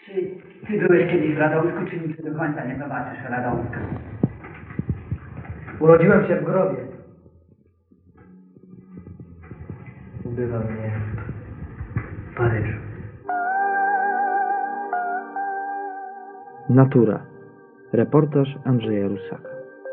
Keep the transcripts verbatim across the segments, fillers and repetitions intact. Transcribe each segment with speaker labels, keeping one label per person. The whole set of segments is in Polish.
Speaker 1: Czy ty byłeś kiedyś w Radomsku, czy nigdy do końca nie zobaczysz Radomska?
Speaker 2: Urodziłem się w grobie. Ubywa mnie w Paryżu.
Speaker 3: Natura. Reportaż Andrzeja Rusaka.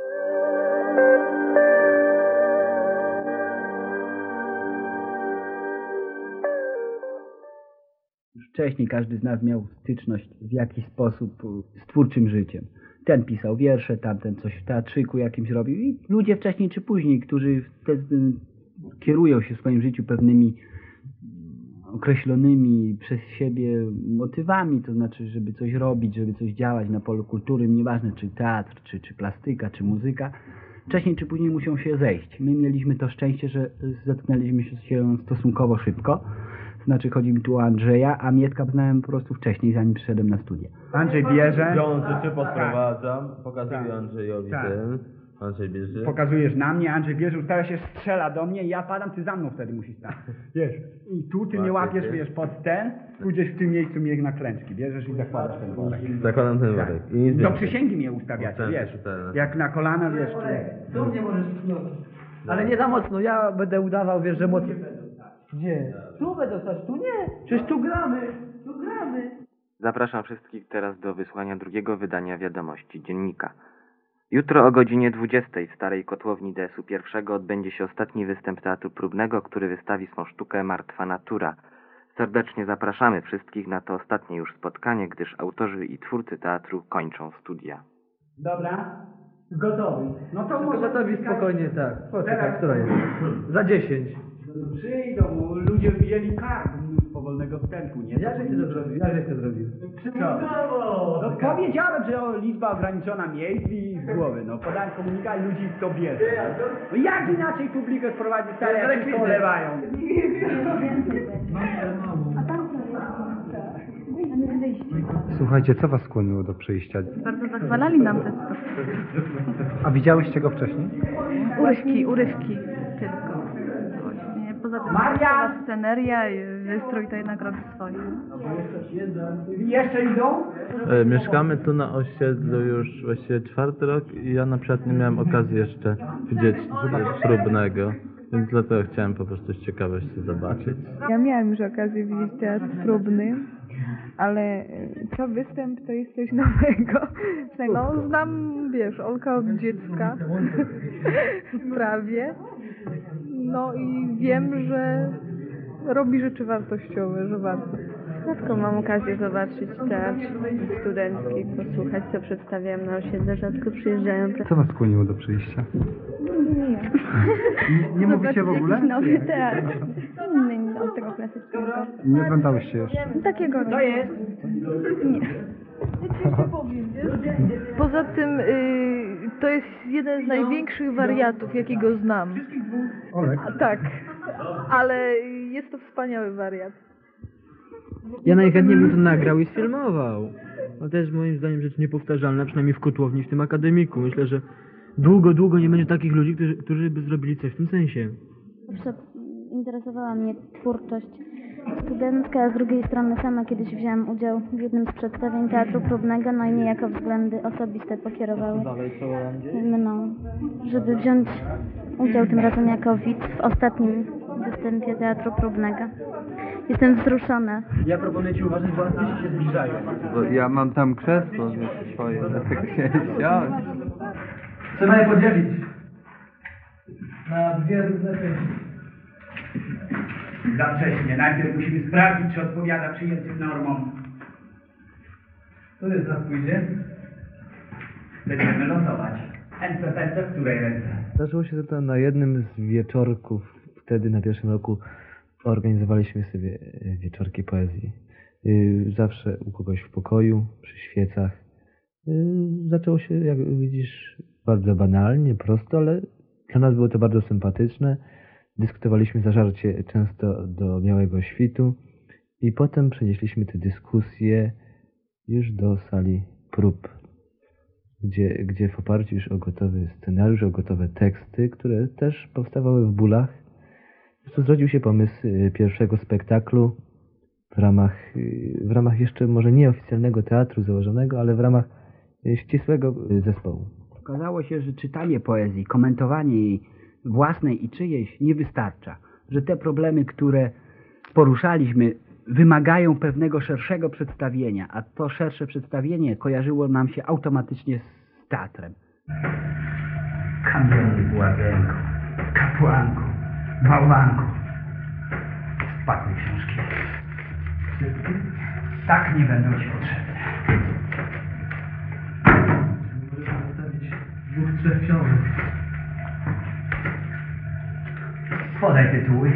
Speaker 4: Już wcześniej każdy z nas miał styczność w jakiś sposób z twórczym życiem. Ten pisał wiersze, tamten coś w teatrzyku jakimś robił i ludzie wcześniej czy później, którzy te, kierują się w swoim życiu pewnymi określonymi przez siebie motywami, to znaczy, żeby coś robić, żeby coś działać na polu kultury, nieważne czy teatr, czy, czy plastyka, czy muzyka, wcześniej czy później muszą się zejść. My mieliśmy to szczęście, że zetknęliśmy się stosunkowo szybko. Znaczy, chodzi mi tu o Andrzeja, a Mietka znałem po prostu wcześniej, zanim przyszedłem na studia.
Speaker 5: Andrzej bierze.
Speaker 6: Wiąże się, podprowadzam, pokazuję
Speaker 5: Tak.
Speaker 6: Andrzejowi
Speaker 5: Tak.
Speaker 6: ten. Andrzej bierze.
Speaker 5: Pokazujesz na mnie, Andrzej bierze, ustawia się, strzela do mnie i ja padam, ty za mną wtedy musisz stać. Wiesz, i tu ty mnie
Speaker 6: Łapię
Speaker 5: łapiesz,
Speaker 6: cię.
Speaker 5: wiesz, pod ten, pójdziesz w tym miejscu mnie na klęczki, bierzesz i zakładasz ten worek.
Speaker 6: Zakładam ten worek. I nic
Speaker 5: Do
Speaker 6: więcej.
Speaker 5: przysięgi mnie ustawiacie,
Speaker 6: Ocenę,
Speaker 5: wiesz,
Speaker 6: czytelne.
Speaker 5: jak na kolana, wiesz,
Speaker 2: Tu mnie możesz wknąć. Ale nie za mocno, ja będę udawał, wiesz, że mocno. Gdzie? Tu będę stać, tu nie. Przecież tu gramy, tu gramy.
Speaker 3: Zapraszam wszystkich teraz do wysłania drugiego wydania Wiadomości Dziennika. Jutro o godzinie dwudziestej w Starej Kotłowni D S U pierwszego odbędzie się ostatni występ Teatru Próbnego, który wystawi swą sztukę Martwa Natura. Serdecznie zapraszamy wszystkich na to ostatnie już spotkanie, gdyż autorzy i twórcy teatru kończą studia.
Speaker 5: Dobra, gotowy. No to
Speaker 2: Tylko
Speaker 5: może
Speaker 2: gotowi spokojnie, tak. Poczekaj,
Speaker 5: Teraz-
Speaker 2: która jest? Za dziesięć.
Speaker 5: przyjdą, ludzie wzięli kart mnóstwo wolnego wstępu, nie?
Speaker 2: Jakżeś ty to zrobił? Jakżeś to zrobił?
Speaker 5: Co? No powiedziałem, że o, liczba ograniczona miejsc i z głowy, no podałem komunikat i ludzi to bierze. No jak inaczej publikę sprowadzić, stare jak wszystko olewają?
Speaker 7: A tam co jest? Tam jest wyjście.
Speaker 8: Słuchajcie, co was skłoniło do przyjścia?
Speaker 7: Bardzo zachwalali nam ten sposób.
Speaker 8: A widziałyście go wcześniej?
Speaker 7: Urywki, urywki tylko. Właśnie. Poza tym
Speaker 5: Maria!
Speaker 7: cała sceneria i wystrój to jednak robi swoje.
Speaker 5: I jeszcze idą?
Speaker 6: E, mieszkamy tu na osiedlu już właściwie czwarty rok i ja na przykład nie miałem okazji jeszcze widzieć e, Próbnego, więc dlatego chciałem po prostu z ciekawości zobaczyć.
Speaker 9: Ja miałam już okazję widzieć teatr próbny, ale co występ to jest coś nowego. No, znam, wiesz, Olka od dziecka, prawie. No i wiem, że robi rzeczy wartościowe, że warto.
Speaker 10: Rzadko mam okazję zobaczyć teatr studencki, posłuchać co przedstawiają na osiedle, rzadko przyjeżdżają.
Speaker 8: Co was skłoniło do przyjścia?
Speaker 9: Nie,
Speaker 8: Nie, nie mówicie w ogóle?
Speaker 9: jakiś nowy teatr, inny od tego klasycznego.
Speaker 8: Nie oglądałyście jeszcze?
Speaker 9: Takiego
Speaker 5: To jest?
Speaker 9: nie.
Speaker 10: Poza tym y, to jest jeden z największych wariatów, jakiego znam.
Speaker 8: Olek?
Speaker 10: A, tak, ale jest to wspaniały wariat.
Speaker 2: Ja najchętniej bym to nagrał i sfilmował. To też moim zdaniem rzecz niepowtarzalna, przynajmniej w Kotłowni, w tym akademiku. Myślę, że długo, długo nie będzie takich ludzi, którzy, którzy by zrobili coś w tym sensie.
Speaker 11: Zawsze interesowała mnie twórczość studencka, a z drugiej strony sama kiedyś wzięłam udział w jednym z przedstawień teatru próbnego, no i niejako względy osobiste pokierowały
Speaker 2: Dalej co
Speaker 11: mną, żeby wziąć udział tym razem jako widz w ostatnim występie teatru próbnego. Jestem wzruszona.
Speaker 4: Ja proponuję Ci uważać, bo artyści się zbliżają.
Speaker 6: Bo ja mam tam krzesło, wiesz, swoje, dlatego się siąść.
Speaker 2: Trzeba je podzielić na dwie różne części.
Speaker 5: Za wcześnie. Najpierw musimy sprawdzić, czy odpowiada przyjętym normom.
Speaker 2: Który z nas pójdzie?
Speaker 5: Będziemy losować. Ręce, ręce, w której ręce?
Speaker 3: Zdarzyło się to na jednym z wieczorków, wtedy na pierwszym roku organizowaliśmy sobie e, wieczorki poezji. Y, Zawsze u kogoś w pokoju, przy świecach. Y, Zaczęło się, jak widzisz, bardzo banalnie, prosto, ale dla nas było to bardzo sympatyczne. Dyskutowaliśmy zażarcie często do białego świtu i potem przenieśliśmy te dyskusje już do sali prób, gdzie, gdzie w oparciu już o gotowy scenariusz, o gotowe teksty, które też powstawały w bólach, zresztą zrodził się pomysł y, pierwszego spektaklu w ramach, y, w ramach jeszcze może nieoficjalnego teatru założonego, ale w ramach y, ścisłego y, zespołu.
Speaker 4: Okazało się, że czytanie poezji, komentowanie jej własnej i czyjejś nie wystarcza. Że te problemy, które poruszaliśmy, wymagają pewnego szerszego przedstawienia, a to szersze przedstawienie kojarzyło nam się automatycznie z teatrem.
Speaker 5: Kamienny błazenko, kapłanko, bałwanko. Spadły książki. Wszystkie? Tak nie będą ci potrzebne.
Speaker 2: Możesz zostawić dwóch, trzech książek.
Speaker 5: Podaj tytuły.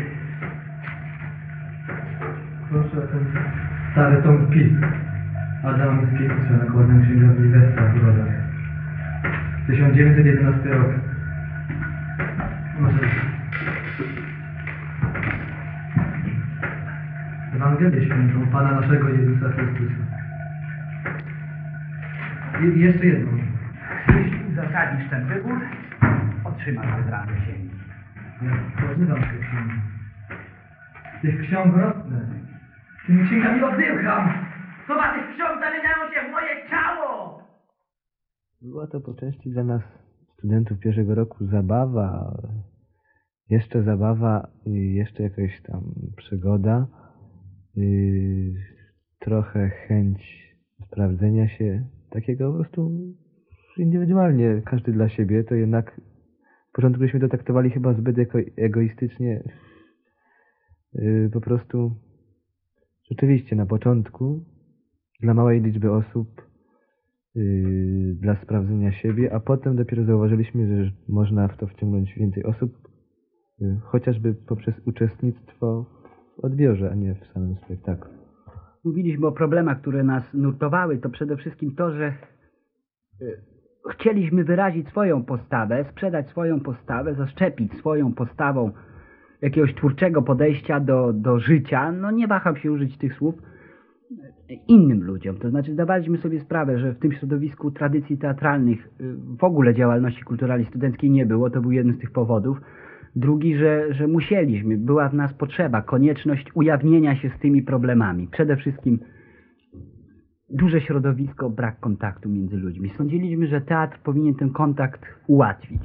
Speaker 2: Proszę o ten stary tom Pi. Adama Mickiewicza, nakładem księgowni Westra w Brodach. tysiąc dziewięćset jedenasty rok. Może... Ewangelię Świętą Pana naszego Jezusa Chrystusa. I jeszcze jedną.
Speaker 5: Jeśli uzasadnisz ten wybór, otrzymasz wybrane ziemi.
Speaker 2: Ja poznywam te księgi. Tych ksiąg rosnę. Tymi księgami oddycham.
Speaker 5: Słowa tych ksiąg zamieniają się w moje ciało!
Speaker 3: Była to po części dla nas, studentów pierwszego roku, zabawa, jeszcze zabawa i jeszcze jakaś tam przygoda, yy, trochę chęć sprawdzenia się, takiego po prostu indywidualnie, każdy dla siebie, to jednak w początku byśmy to traktowali chyba zbyt ego, egoistycznie, yy, po prostu rzeczywiście na początku dla małej liczby osób, Yy, dla sprawdzenia siebie, a potem dopiero zauważyliśmy, że można w to wciągnąć więcej osób, yy, chociażby poprzez uczestnictwo w odbiorze, a nie w samym spektaklu.
Speaker 4: Mówiliśmy o problemach, które nas nurtowały, to przede wszystkim to, że yy, chcieliśmy wyrazić swoją postawę, sprzedać swoją postawę, zaszczepić swoją postawą jakiegoś twórczego podejścia do, do życia, no nie waham się użyć tych słów, innym ludziom. To znaczy zdawaliśmy sobie sprawę, że w tym środowisku tradycji teatralnych w ogóle działalności kulturalnej studenckiej nie było. To był jeden z tych powodów. Drugi, że, że musieliśmy, była w nas potrzeba, konieczność ujawnienia się z tymi problemami. Przede wszystkim duże środowisko, brak kontaktu między ludźmi. Sądziliśmy, że teatr powinien ten kontakt ułatwić.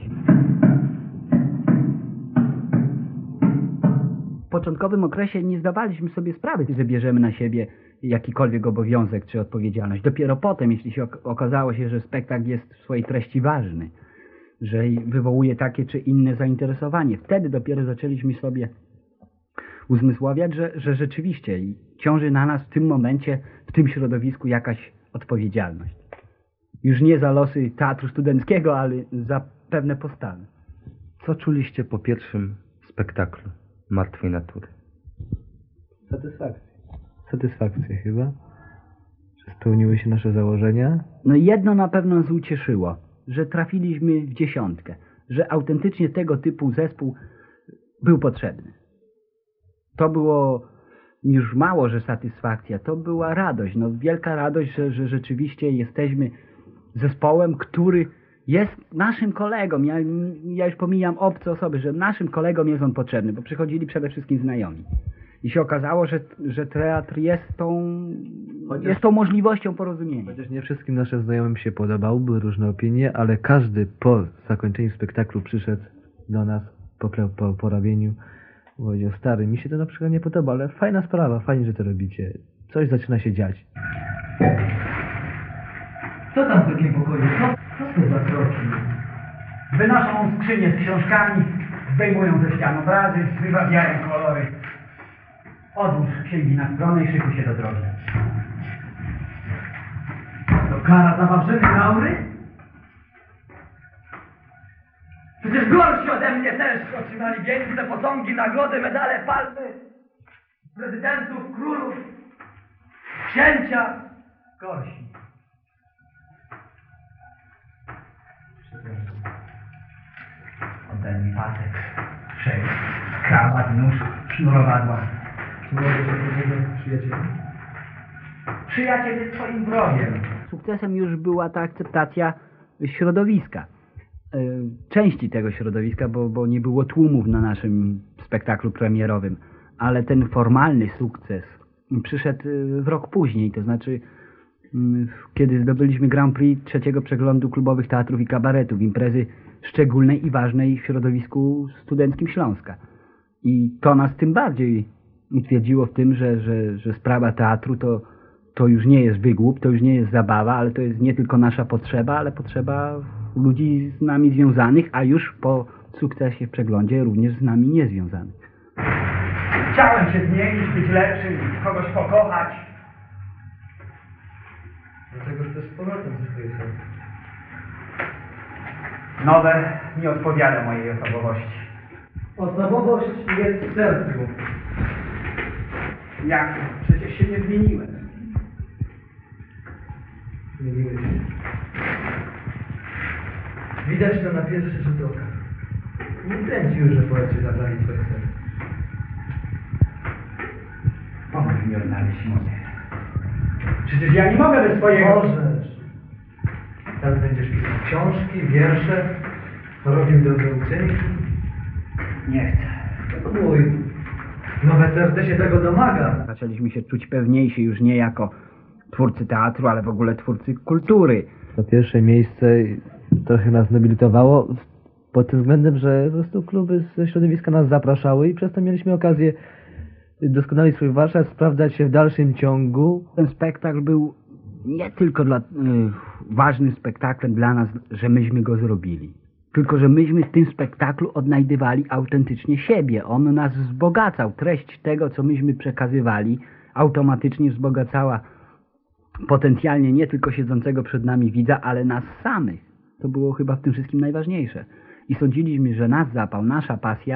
Speaker 4: W początkowym okresie nie zdawaliśmy sobie sprawy, że bierzemy na siebie jakikolwiek obowiązek czy odpowiedzialność. Dopiero potem, jeśli się okazało się, że spektakl jest w swojej treści ważny, że wywołuje takie czy inne zainteresowanie, wtedy dopiero zaczęliśmy sobie uzmysławiać, że, że rzeczywiście ciąży na nas w tym momencie, w tym środowisku jakaś odpowiedzialność. Już nie za losy teatru studenckiego, ale za pewne postawy.
Speaker 12: Co czuliście po pierwszym spektaklu Martwej Natury?
Speaker 3: Satysfakcję. Satysfakcję chyba, że spełniły się nasze założenia.
Speaker 4: No jedno na pewno nas ucieszyło, że trafiliśmy w dziesiątkę, że autentycznie tego typu zespół był potrzebny. To było już mało, że satysfakcja, to była radość, no wielka radość, że, że rzeczywiście jesteśmy zespołem, który jest naszym kolegą. Ja, ja już pomijam obce osoby, że naszym kolegom jest on potrzebny, bo przychodzili przede wszystkim znajomi. I się okazało, że, że teatr jest tą, Chociaż, jest tą możliwością porozumienia.
Speaker 3: Chociaż nie wszystkim naszym znajomym się podobał, były różne opinie, ale każdy po zakończeniu spektaklu przyszedł do nas po, po, po robieniu. Powiedział, stary, mi się to na przykład nie podoba, ale fajna sprawa, fajnie, że to robicie. Coś zaczyna się dziać.
Speaker 2: Co tam w takim pokoju? Co, co to za kroki?
Speaker 5: Wynoszą skrzynię z książkami, zdejmują ze ścian obrazy, wywabiają kolory. Odłóż księgi na stronę i szykuj się do drogi.
Speaker 2: To kara za wawrzyny laury? Przecież gorsi ode mnie też otrzymali wieńce, posągi, nagrody, medale, palmy, prezydentów, królów, księcia.
Speaker 5: Gorsi. Oddaj mi pasek, szej, krawat, nóż, sznurowadła.
Speaker 2: Czy mogę się powiedzieć przyjacielem?
Speaker 5: Przyjaciel jest twoim wrogiem.
Speaker 4: Sukcesem już była ta akceptacja środowiska. Części tego środowiska, bo, bo nie było tłumów na naszym spektaklu premierowym. Ale ten formalny sukces przyszedł y, w rok później, to znaczy y, kiedy zdobyliśmy Grand Prix trzeciego przeglądu klubowych teatrów i kabaretów, imprezy szczególnej i ważnej w środowisku studenckim Śląska. I to nas tym bardziej utwierdziło w tym, że, że, że sprawa teatru to, to już nie jest wygłup, to już nie jest zabawa, ale to jest nie tylko nasza potrzeba, ale potrzeba ludzi z nami związanych, a już po sukcesie w przeglądzie również z nami niezwiązanych.
Speaker 5: Chciałem się zmienić, być lepszym, kogoś pokochać.
Speaker 3: Dlatego też z powrotem zyskuje.
Speaker 5: Nowe nie odpowiada mojej osobowości.
Speaker 3: Osobowość jest w sercu.
Speaker 5: Jak? Przecież się nie zmieniłem.
Speaker 3: Zmieniłeś się. Widać to na pierwszy rzut oka. Nie kręci już, że poeci zabrali twoje serce.
Speaker 5: Pomóż mi odnaleźć moje. Przecież ja nie mogę bez swojego...
Speaker 3: Możesz. Teraz będziesz pisał książki, wiersze, robił dobre uczynki.
Speaker 5: Nie chcę.
Speaker 3: Spróbuj. Nowe serce się tego domaga.
Speaker 4: Zaczęliśmy się czuć pewniejsi już nie jako twórcy teatru, ale w ogóle twórcy kultury.
Speaker 3: To pierwsze miejsce trochę nas nobilitowało pod tym względem, że po prostu kluby ze środowiska nas zapraszały i przez to mieliśmy okazję doskonalić swój warsztat, sprawdzać się w dalszym ciągu.
Speaker 4: Ten spektakl był nie tylko dla, y, ważnym spektaklem dla nas, że myśmy go zrobili. Tylko, że myśmy w tym spektaklu odnajdywali autentycznie siebie. On nas wzbogacał. Treść tego, co myśmy przekazywali, automatycznie wzbogacała potencjalnie nie tylko siedzącego przed nami widza, ale nas samych. To było chyba w tym wszystkim najważniejsze. I sądziliśmy, że nasz zapał, nasza pasja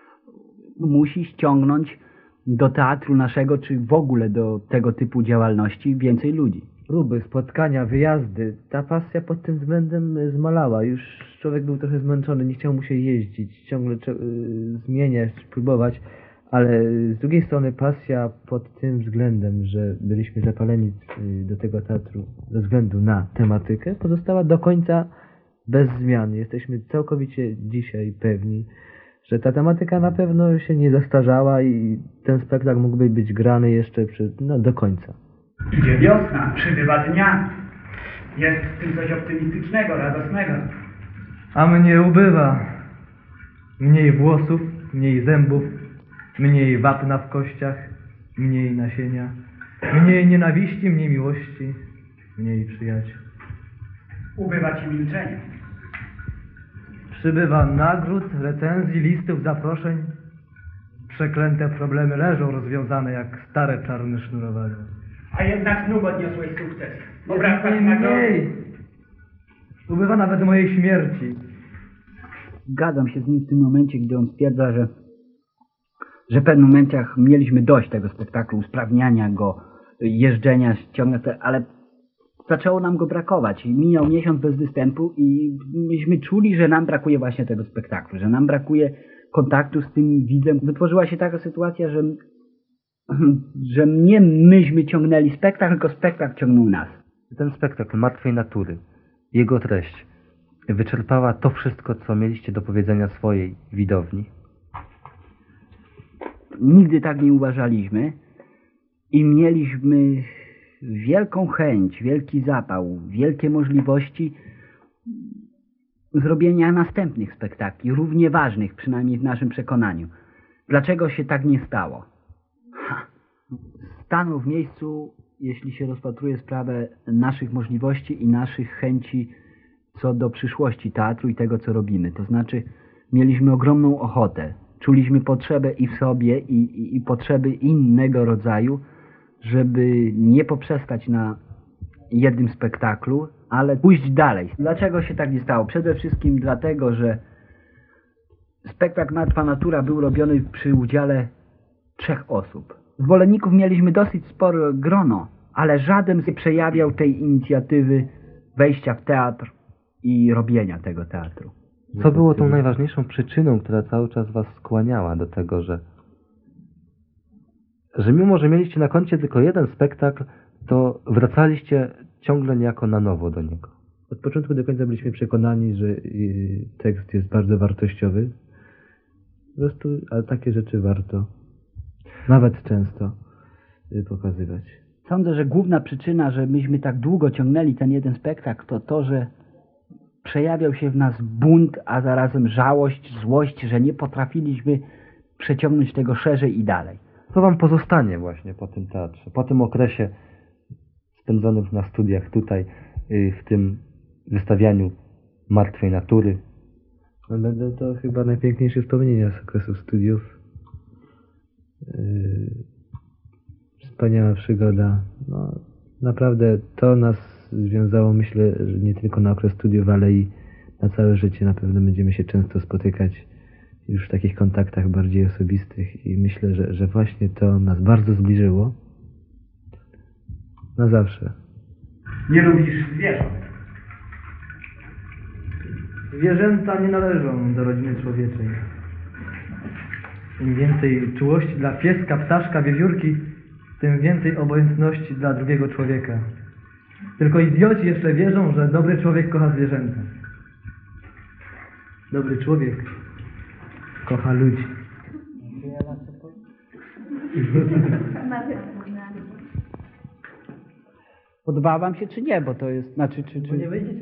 Speaker 4: musi ściągnąć do teatru naszego, czy w ogóle do tego typu działalności więcej ludzi.
Speaker 3: Próby, spotkania, wyjazdy. Ta pasja pod tym względem zmalała. Już człowiek był trochę zmęczony, nie chciał mu się jeździć, ciągle cze- zmieniać, próbować. Ale z drugiej strony pasja pod tym względem, że byliśmy zapaleni do tego teatru ze względu na tematykę, pozostała do końca bez zmian. Jesteśmy całkowicie dzisiaj pewni, że ta tematyka na pewno się nie zastarzała i ten spektakl mógłby być grany jeszcze przy, no, do końca.
Speaker 5: Idzie wiosna, przybywa dnia. Jest w tym coś optymistycznego, radosnego.
Speaker 3: A mnie ubywa. Mniej włosów, mniej zębów, mniej wapna w kościach, mniej nasienia, mniej nienawiści, mniej miłości, mniej przyjaciół.
Speaker 5: Ubywa ci milczenie.
Speaker 3: Przybywa nagród, recenzji, listów, zaproszeń. Przeklęte problemy leżą rozwiązane jak stare czarne sznurowanie.
Speaker 5: A jednak znów odniosłeś sukces.
Speaker 3: Jest
Speaker 5: Obrazkach
Speaker 3: mniej,
Speaker 5: nagrody.
Speaker 3: mniej. Ubywa nawet mojej śmierci.
Speaker 4: Zgadzam się z nim w tym momencie, gdy on stwierdza, że, że w pewnych momentach mieliśmy dość tego spektaklu, usprawniania go, jeżdżenia, ściągania, ale zaczęło nam go brakować. I minął miesiąc bez występu i myśmy czuli, że nam brakuje właśnie tego spektaklu, że nam brakuje kontaktu z tym widzem. Wytworzyła się taka sytuacja, że, że nie myśmy ciągnęli spektakl, tylko spektakl ciągnął nas.
Speaker 12: Ten spektakl Martwej Natury, jego treść wyczerpała to wszystko, co mieliście do powiedzenia swojej widowni?
Speaker 4: Nigdy tak nie uważaliśmy i mieliśmy wielką chęć, wielki zapał, wielkie możliwości zrobienia następnych spektakli, równie ważnych, przynajmniej w naszym przekonaniu. Dlaczego się tak nie stało? Ha. Stanął w miejscu, jeśli się rozpatruje sprawę naszych możliwości i naszych chęci co do przyszłości teatru i tego, co robimy. To znaczy, mieliśmy ogromną ochotę, czuliśmy potrzebę i w sobie, i, i, i potrzeby innego rodzaju, żeby nie poprzestać na jednym spektaklu, ale pójść dalej. Dlaczego się tak nie stało? Przede wszystkim dlatego, że spektakl Martwa Natura był robiony przy udziale trzech osób. Zwolenników mieliśmy dosyć spore grono, ale żaden nie przejawiał tej inicjatywy wejścia w teatr i robienia tego teatru.
Speaker 12: Co było tą najważniejszą przyczyną, która cały czas was skłaniała do tego, że że mimo, że mieliście na koncie tylko jeden spektakl, to wracaliście ciągle niejako na nowo do niego?
Speaker 3: Od początku do końca byliśmy przekonani, że tekst jest bardzo wartościowy. Po prostu, ale takie rzeczy warto. Nawet często. y, pokazywać.
Speaker 4: Sądzę, że główna przyczyna, że myśmy tak długo ciągnęli ten jeden spektakl, to to, że przejawiał się w nas bunt, a zarazem żałość, złość, że nie potrafiliśmy przeciągnąć tego szerzej i dalej.
Speaker 12: Co wam pozostanie właśnie po tym teatrze, po tym okresie spędzonym na studiach tutaj, y, w tym wystawianiu martwej natury?
Speaker 3: No, będą to chyba najpiękniejsze wspomnienia z okresu studiów. Yy, wspaniała przygoda. No, naprawdę to nas związało, myślę, że nie tylko na okres studiów, ale i na całe życie. Na pewno będziemy się często spotykać już w takich kontaktach bardziej osobistych i myślę, że, że właśnie to nas bardzo zbliżyło. Na zawsze.
Speaker 5: Nie lubisz zwierząt.
Speaker 2: Zwierzęta nie należą do rodziny człowieczej. Im więcej czułości dla pieska, ptaszka, wiewiórki, tym więcej obojętności dla drugiego człowieka. Tylko idioci jeszcze wierzą, że dobry człowiek kocha zwierzęta. Dobry człowiek kocha ludzi.
Speaker 4: Podobało wam się czy nie, bo to jest, znaczy, czy... czy...
Speaker 2: Bo nie wejdziecie.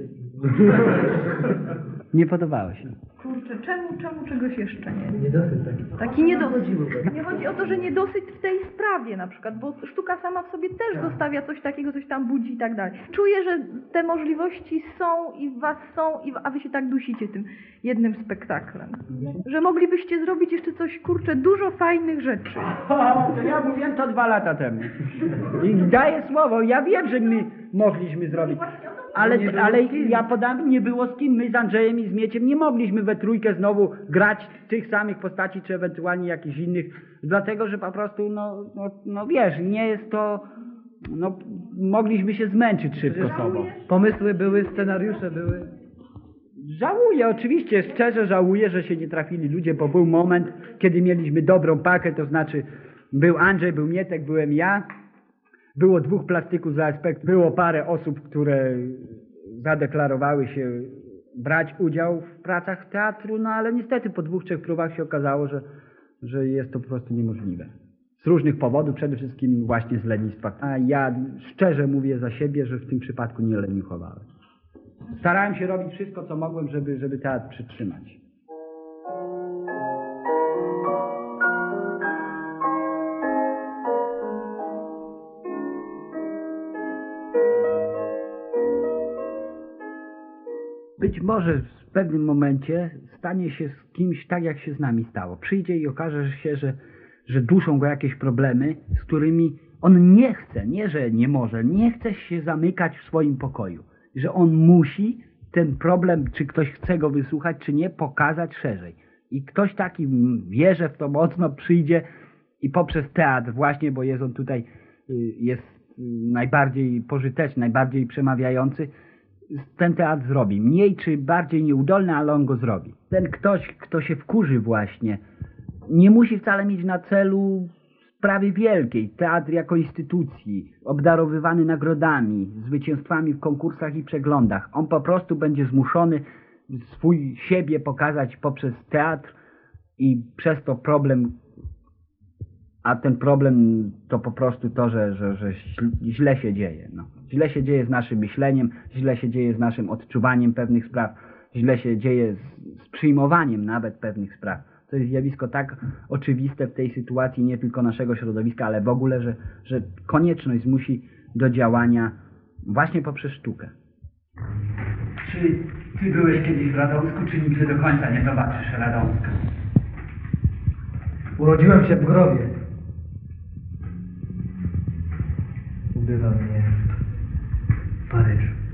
Speaker 4: Nie podobało się.
Speaker 9: Kurczę, czemu, czemu czegoś jeszcze nie?
Speaker 2: Niedosyt taki.
Speaker 9: Taki niedosyt. Nie chodzi o to, że niedosyt w tej sprawie na przykład, bo sztuka sama w sobie też zostawia coś takiego, coś tam budzi i tak dalej. Czuję, że te możliwości są i w was są, i w, a wy się tak dusicie tym jednym spektaklem. Że moglibyście zrobić jeszcze coś, kurczę, dużo fajnych rzeczy.
Speaker 5: O, to ja mówiłem to dwa lata temu. I daję słowo, ja wiem, że my mogliśmy zrobić. Ale, ale ja podam, nie było z kim. My z Andrzejem i z Mieciem nie mogliśmy we trójkę znowu grać tych samych postaci, czy ewentualnie jakichś innych, dlatego, że po prostu, no, no, no wiesz, nie jest to, no, mogliśmy się zmęczyć szybko sobą.
Speaker 2: Pomysły były, scenariusze były.
Speaker 5: Żałuję, oczywiście, szczerze żałuję, że się nie trafili ludzie, bo był moment, kiedy mieliśmy dobrą pakę, to znaczy był Andrzej, był Mietek, byłem ja. Było dwóch plastyków za aspekt, było parę osób, które zadeklarowały się brać udział w pracach teatru, no ale niestety po dwóch, trzech próbach się okazało, że, że jest to po prostu niemożliwe. Z różnych powodów, przede wszystkim właśnie z lenistwa. A ja szczerze mówię za siebie, że w tym przypadku nie leniuchowałem. Starałem się robić wszystko, co mogłem, żeby, żeby teatr przytrzymać. Być może w pewnym momencie stanie się z kimś tak, jak się z nami stało. Przyjdzie i okaże się, że, że duszą go jakieś problemy, z którymi on nie chce, nie że nie może, nie chce się zamykać w swoim pokoju. Że on musi ten problem, czy ktoś chce go wysłuchać, czy nie, pokazać szerzej. I ktoś taki, wierzę w to mocno, przyjdzie i poprzez teatr właśnie, bo jest on tutaj, jest najbardziej pożyteczny, najbardziej przemawiający, ten teatr zrobi. Mniej czy bardziej nieudolny, ale on go zrobi. Ten ktoś, kto się wkurzy właśnie, nie musi wcale mieć na celu sprawy wielkiej. Teatr jako instytucji, obdarowywany nagrodami, zwycięstwami w konkursach i przeglądach. On po prostu będzie zmuszony swój siebie pokazać poprzez teatr i przez to problem, a ten problem to po prostu to, że, że, że źle się dzieje. No. Źle się dzieje z naszym myśleniem, źle się dzieje z naszym odczuwaniem pewnych spraw, źle się dzieje z, z przyjmowaniem nawet pewnych spraw. To jest zjawisko tak oczywiste w tej sytuacji, nie tylko naszego środowiska, ale w ogóle, że, że konieczność zmusi do działania właśnie poprzez sztukę.
Speaker 1: Czy ty byłeś kiedyś w Radomsku, czy nigdy do końca nie zobaczysz Radomska?
Speaker 2: Urodziłem się w grobie.
Speaker 3: Ubywa mnie w Paryżu.